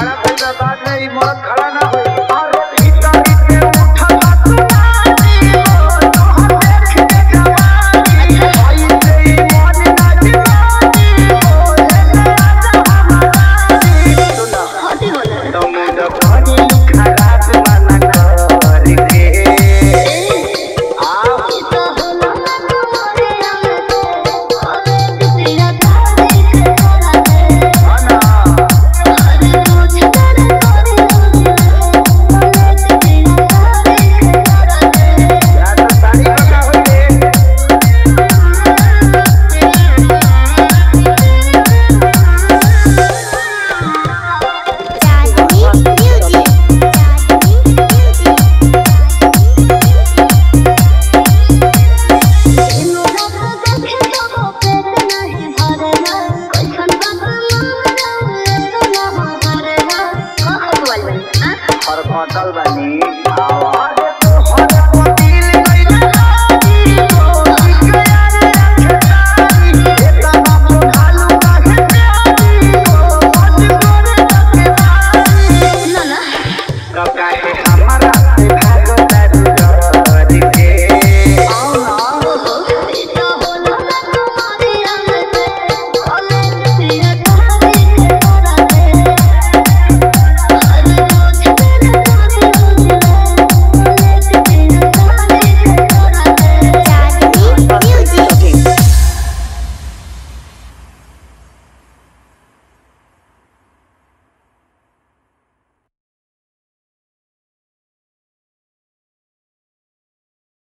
खड़ा कइला बाद में ई मरद खड़ा ना होई अरे भीतर के उठला तुम्हारी तोहर देख के जवानी होई से ई मन ना जीवानी ओहे राजा हमारी सुना हटी होला तुम जवानी खराब वाला करके और बोतल बनी आवाज